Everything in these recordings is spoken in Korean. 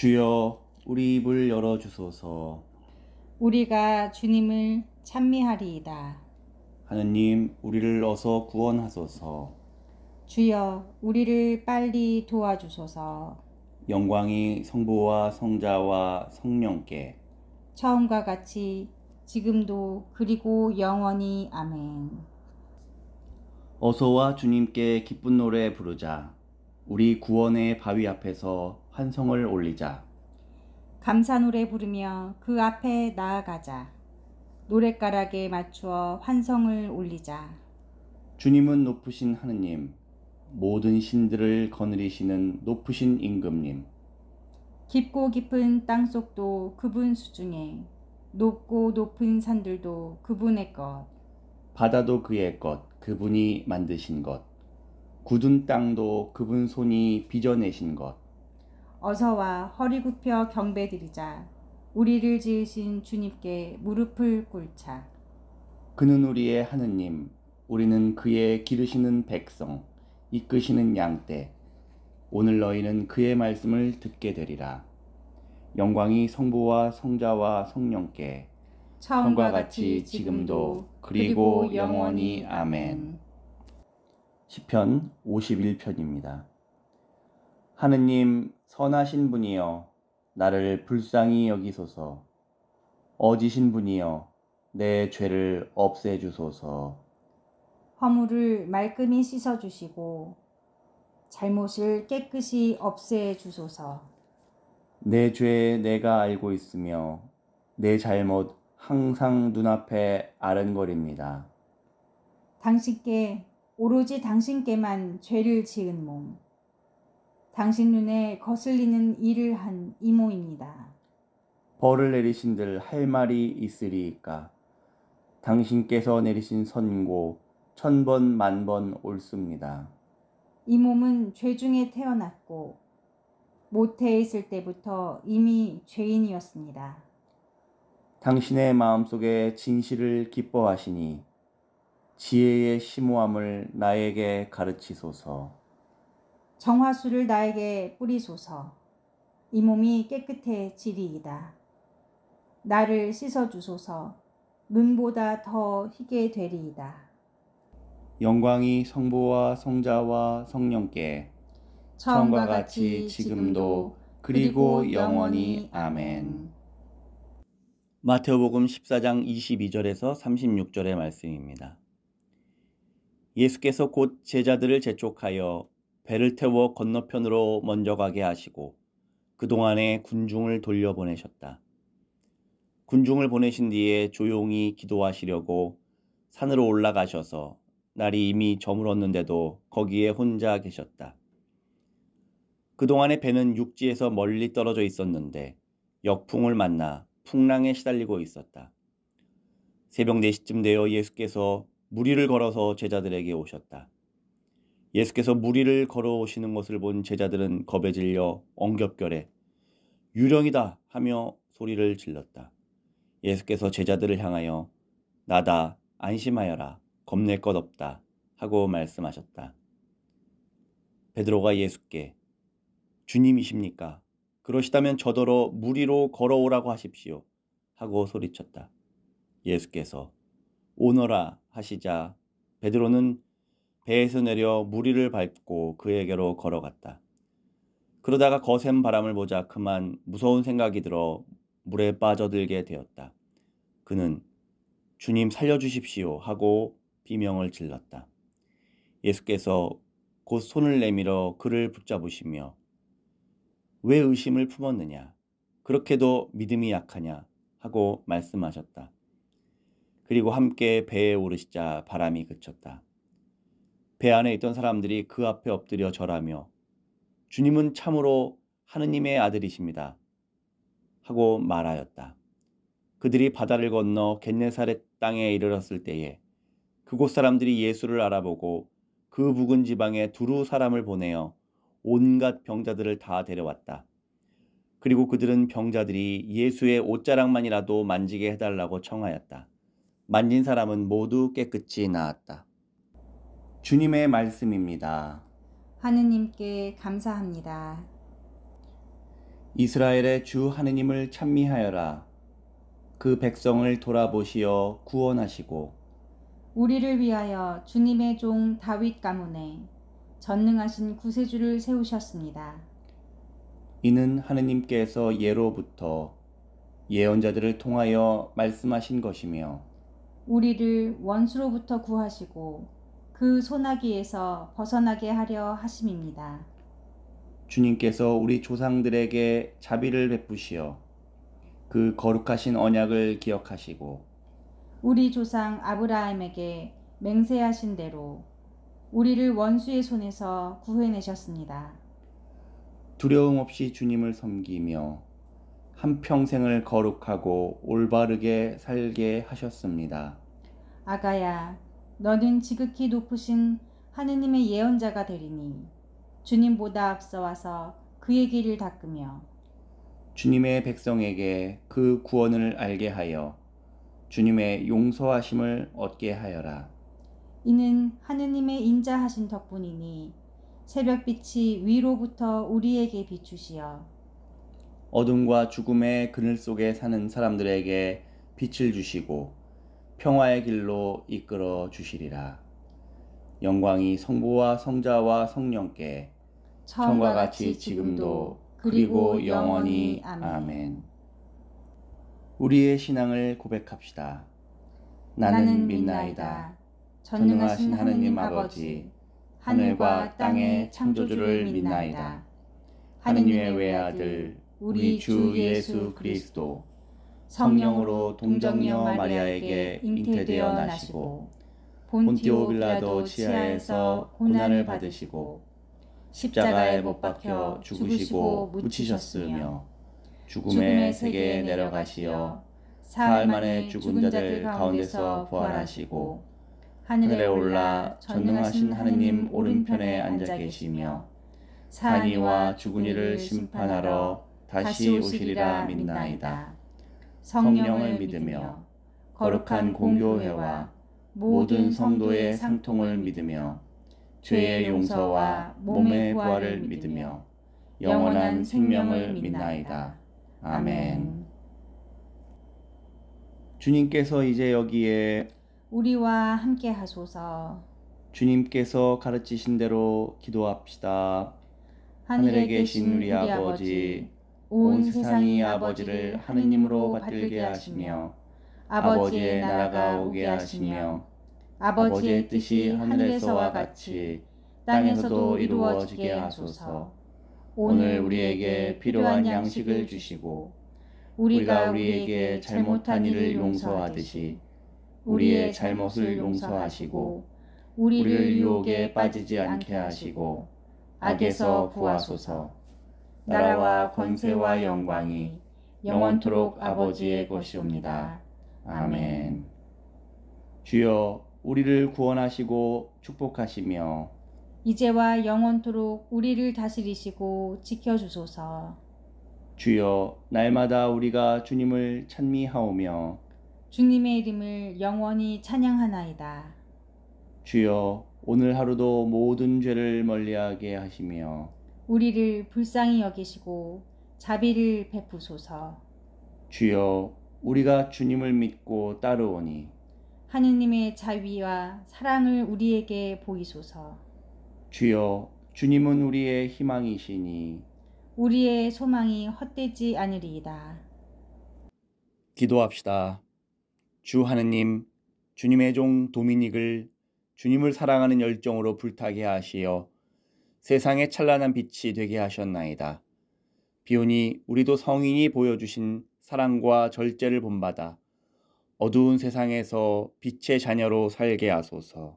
주여, 우리 입을 열어 주소서. 우리가 주님을 찬미하리이다. 하느님, 우리를 어서 구원하소서. 주여, 우리를 빨리 도와주소서. 영광이 성부와 성자와 성령께 처음과 같이 지금도 그리고 영원히 아멘. 어서와 주님께 기쁜 노래 부르자. 우리 구원의 바위 앞에서 환성을 올리자. 감사 노래 부르며 그 앞에 나아가자. 노랫가락에 맞추어 환성을 올리자. 주님은 높으신 하느님, 모든 신들을 거느리시는 높으신 임금님. 깊고 깊은 땅속도 그분 수중에, 높고 높은 산들도 그분의 것. 바다도 그의 것, 그분이 만드신 것. 굳은 땅도 그분 손이 빚어내신 것. 어서와 허리 굽혀 경배드리자. 우리를 지으신 주님께 무릎을 꿇자. 그는 우리의 하느님, 우리는 그의 기르시는 백성, 이끄시는 양떼. 오늘 너희는 그의 말씀을 듣게 되리라. 영광이 성부와 성자와 성령께 처음과 같이 지금도 그리고 영원히 아멘. 시편 51편입니다. 하느님, 선하신 분이여, 나를 불쌍히 여기소서. 어지신 분이여, 내 죄를 없애주소서. 허물을 말끔히 씻어주시고 잘못을 깨끗이 없애주소서. 내 죄 내가 알고 있으며 내 잘못 항상 눈앞에 아른거립니다. 당신께 오로지 당신께만 죄를 지은 몸, 당신 눈에 거슬리는 일을 한 이모입니다. 벌을 내리신들 할 말이 있으리이까. 당신께서 내리신 선고 1000번 만번 옳습니다. 이 몸은 죄 중에 태어났고 모태에 있을 때부터 이미 죄인이었습니다. 당신의 마음속에 진실을 기뻐하시니 지혜의 심오함을 나에게 가르치소서. 정화수를 나에게 뿌리소서. 이 몸이 깨끗해지리이다. 나를 씻어주소서. 눈보다 더 희게 되리이다. 영광이 성부와 성자와 성령께 처음과 같이 지금도 그리고 영원히 아멘. 마태복음 14장 22절에서 36절의 말씀입니다. 예수께서 곧 제자들을 재촉하여 배를 태워 건너편으로 먼저 가게 하시고 그동안에 군중을 돌려보내셨다. 군중을 보내신 뒤에 조용히 기도하시려고 산으로 올라가셔서 날이 이미 저물었는데도 거기에 혼자 계셨다. 그동안에 배는 육지에서 멀리 떨어져 있었는데 역풍을 만나 풍랑에 시달리고 있었다. 새벽 4시쯤 되어 예수께서 무리를 걸어서 제자들에게 오셨다. 예수께서 무리를 걸어오시는 것을 본 제자들은 겁에 질려 엉겹결에 유령이다 하며 소리를 질렀다. 예수께서 제자들을 향하여 나다 안심하여라 겁낼 것 없다 하고 말씀하셨다. 베드로가 예수께 주님이십니까? 그러시다면 저더러 무리로 걸어오라고 하십시오 하고 소리쳤다. 예수께서 오너라 하시자 베드로는 배에서 내려 무리를 밟고 그에게로 걸어갔다. 그러다가 거센 바람을 보자 그만 무서운 생각이 들어 물에 빠져들게 되었다. 그는 주님 살려주십시오 하고 비명을 질렀다. 예수께서 곧 손을 내밀어 그를 붙잡으시며 왜 의심을 품었느냐? 그렇게도 믿음이 약하냐? 하고 말씀하셨다. 그리고 함께 배에 오르시자 바람이 그쳤다. 배 안에 있던 사람들이 그 앞에 엎드려 절하며 주님은 참으로 하느님의 아들이십니다 하고 말하였다. 그들이 바다를 건너 겟네사렛 땅에 이르렀을 때에 그곳 사람들이 예수를 알아보고 그 부근 지방에 두루 사람을 보내어 온갖 병자들을 다 데려왔다. 그리고 그들은 병자들이 예수의 옷자락만이라도 만지게 해달라고 청하였다. 만진 사람은 모두 깨끗이 나았다. 주님의 말씀입니다. 하느님께 감사합니다. 이스라엘의 주 하느님을 찬미하여라. 그 백성을 돌아보시어 구원하시고 우리를 위하여 주님의 종 다윗 가문에 전능하신 구세주를 세우셨습니다. 이는 하느님께서 예로부터 예언자들을 통하여 말씀하신 것이며 우리를 원수로부터 구하시고 그 소나기에서 벗어나게 하려 하심입니다. 주님께서 우리 조상들에게 자비를 베푸시어 그 거룩하신 언약을 기억하시고 우리 조상 아브라함에게 맹세하신 대로 우리를 원수의 손에서 구해내셨습니다. 두려움 없이 주님을 섬기며 한평생을 거룩하고 올바르게 살게 하셨습니다. 아가야, 너는 지극히 높으신 하느님의 예언자가 되리니 주님보다 앞서와서 그의 길을 닦으며 주님의 백성에게 그 구원을 알게 하여 주님의 용서하심을 얻게 하여라. 이는 하느님의 인자하신 덕분이니 새벽빛이 위로부터 우리에게 비추시어 어둠과 죽음의 그늘 속에 사는 사람들에게 빛을 주시고 평화의 길로 이끌어 주시리라. 영광이 성부와 성자와 성령께 처음과 같이 지금도 그리고 영원히 아멘. 우리의 신앙을 고백합시다. 나는 믿나이다. 전능하신 하느님 아버지, 하늘과 땅의 창조주를 믿나이다. 하느님의 외아들 우리 주 예수 그리스도 성령으로 동정녀 마리아에게 잉태되어 나시고 본디오 빌라도 치하에서 고난을 받으시고 십자가에 못 박혀 죽으시고 묻히셨으며 죽음의 세계에 내려가시어 사흘 만에 죽은 자들 가운데서 부활하시고 하늘에 올라 전능하신 하느님 오른편에 앉아 계시며 산이와 죽은 이를 심판하러 다시 오시리라 믿나이다. 성령을 믿으며 거룩한 공교회와 모든 성도의 상통을 믿으며 죄의 용서와 몸의 부활을 믿으며 영원한 생명을 믿나이다. 아멘. 주님께서 이제 여기에 우리와 함께 하소서. 주님께서 가르치신 대로 기도합시다. 하늘에 계신 우리 아버지, 온 세상이 아버지를 하느님으로 받들게 하시며 아버지의 나라가 오게 하시며 아버지의 뜻이 하늘에서와 같이 땅에서도 이루어지게 하소서. 오늘 우리에게 필요한 양식을 주시고 우리가 우리에게 잘못한 일을 용서하듯이 우리의 잘못을 용서하시고 우리를 유혹에 빠지지 않게 하시고 악에서 구하소서. 나라와 권세와 영광이 영원토록 아버지의 것이옵니다. 아멘. 주여, 우리를 구원하시고 축복하시며 이제와 영원토록 우리를 다스리시고 지켜주소서. 주여, 날마다 우리가 주님을 찬미하오며 주님의 이름을 영원히 찬양하나이다. 주여, 오늘 하루도 모든 죄를 멀리하게 하시며 우리를 불쌍히 여기시고 자비를 베푸소서. 주여, 우리가 주님을 믿고 따르오니 하느님의 자비와 사랑을 우리에게 보이소서. 주여, 주님은 우리의 희망이시니 우리의 소망이 헛되지 않으리이다. 기도합시다. 주 하느님, 주님의 종 도미닉을 주님을 사랑하는 열정으로 불타게 하시어 세상에 찬란한 빛이 되게 하셨나이다. 비오니 우리도 성인이 보여주신 사랑과 절제를 본받아 어두운 세상에서 빛의 자녀로 살게 하소서.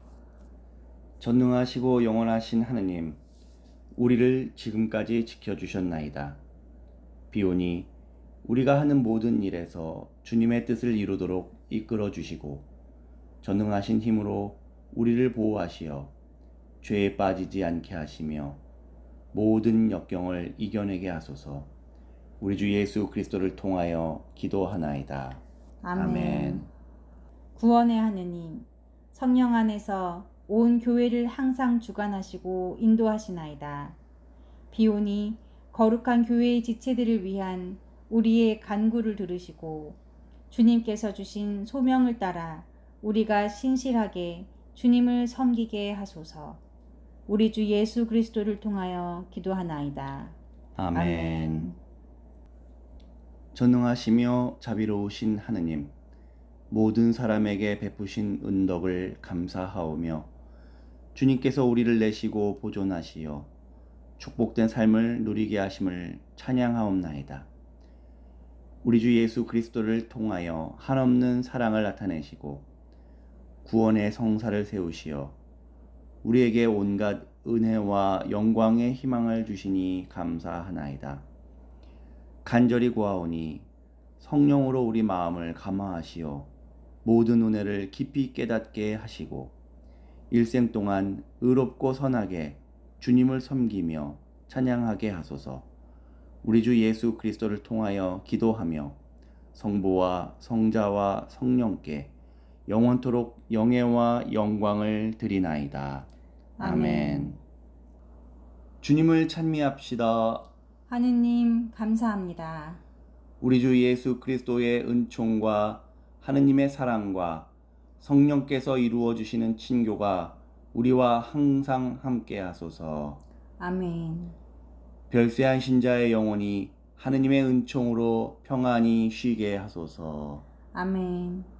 전능하시고 영원하신 하느님, 우리를 지금까지 지켜주셨나이다. 비오니 우리가 하는 모든 일에서 주님의 뜻을 이루도록 이끌어 주시고 전능하신 힘으로 우리를 보호하시어 죄에 빠지지 않게 하시며 모든 역경을 이겨내게 하소서. 우리 주 예수 그리스도를 통하여 기도하나이다. 아멘. 구원의 하느님, 성령 안에서 온 교회를 항상 주관하시고 인도하시나이다. 비오니 거룩한 교회의 지체들을 위한 우리의 간구를 들으시고 주님께서 주신 소명을 따라 우리가 신실하게 주님을 섬기게 하소서. 우리 주 예수 그리스도를 통하여 기도하나이다. 아멘. 전능하시며 자비로우신 하느님, 모든 사람에게 베푸신 은덕을 감사하오며 주님께서 우리를 내시고 보존하시어 축복된 삶을 누리게 하심을 찬양하옵나이다. 우리 주 예수 그리스도를 통하여 한없는 사랑을 나타내시고 구원의 성사를 세우시어 우리에게 온갖 은혜와 영광의 희망을 주시니 감사하나이다. 간절히 구하오니 성령으로 우리 마음을 감화하시어 모든 은혜를 깊이 깨닫게 하시고 일생 동안 의롭고 선하게 주님을 섬기며 찬양하게 하소서. 우리 주 예수 그리스도를 통하여 기도하며 성부와 성자와 성령께 영원토록 영예와 영광을 드리나이다. 아멘. 주님을 찬미합시다. 하느님 감사합니다. 우리 주 예수 그리스도의 은총과 하느님의 사랑과 성령께서 이루어 주시는 친교가 우리와 항상 함께 하소서. 아멘. 별세한 신자의 영혼이 하느님의 은총으로 평안히 쉬게 하소서. 아멘.